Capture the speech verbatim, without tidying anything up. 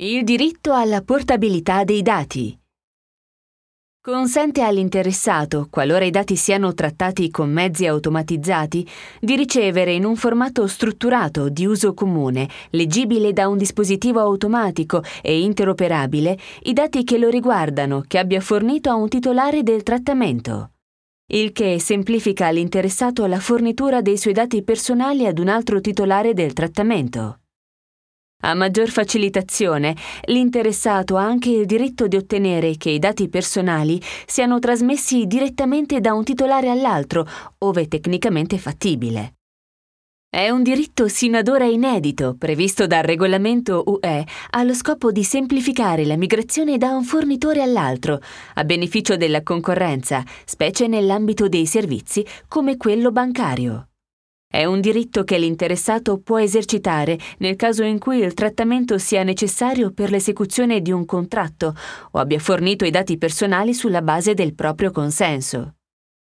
Il diritto alla portabilità dei dati. Consente all'interessato, qualora i dati siano trattati con mezzi automatizzati, di ricevere in un formato strutturato di uso comune, leggibile da un dispositivo automatico e interoperabile, i dati che lo riguardano che abbia fornito a un titolare del trattamento. Il che semplifica all'interessato la fornitura dei suoi dati personali ad un altro titolare del trattamento. A maggior facilitazione, l'interessato ha anche il diritto di ottenere che i dati personali siano trasmessi direttamente da un titolare all'altro, ove tecnicamente fattibile. È un diritto sino ad ora inedito, previsto dal regolamento U E, allo scopo di semplificare la migrazione da un fornitore all'altro, a beneficio della concorrenza, specie nell'ambito dei servizi come quello bancario. È un diritto che l'interessato può esercitare nel caso in cui il trattamento sia necessario per l'esecuzione di un contratto o abbia fornito i dati personali sulla base del proprio consenso.